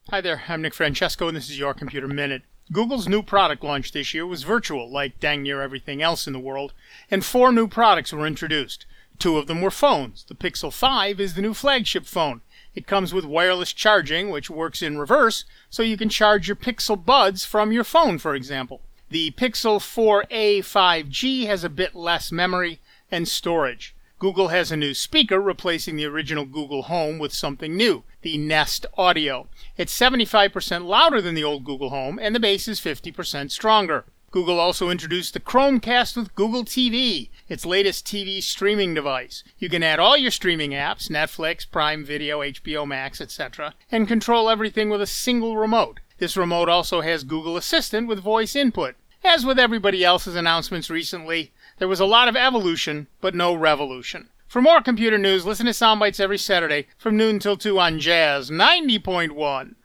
Hi there, I'm Nick Francesco, and this is Your Computer Minute. Google's new product launch this year was virtual, like dang near everything else in the world, and 4 new products were introduced. 2 of them were phones. The Pixel 5 is the new flagship phone. It comes with wireless charging, which works in reverse, so you can charge your Pixel Buds from your phone, for example. The Pixel 4a 5G has a bit less memory and storage. Google has a new speaker replacing the original Google Home with something new, the Nest Audio. It's 75% louder than the old Google Home, and the bass is 50% stronger. Google also introduced the Chromecast with Google TV, its latest TV streaming device. You can add all your streaming apps, Netflix, Prime Video, HBO Max, etc., and control everything with a single remote. This remote also has Google Assistant with voice input. As with everybody else's announcements recently, there was a lot of evolution, but no revolution. For more computer news, listen to Soundbites every Saturday from noon till 2 on Jazz 90.1.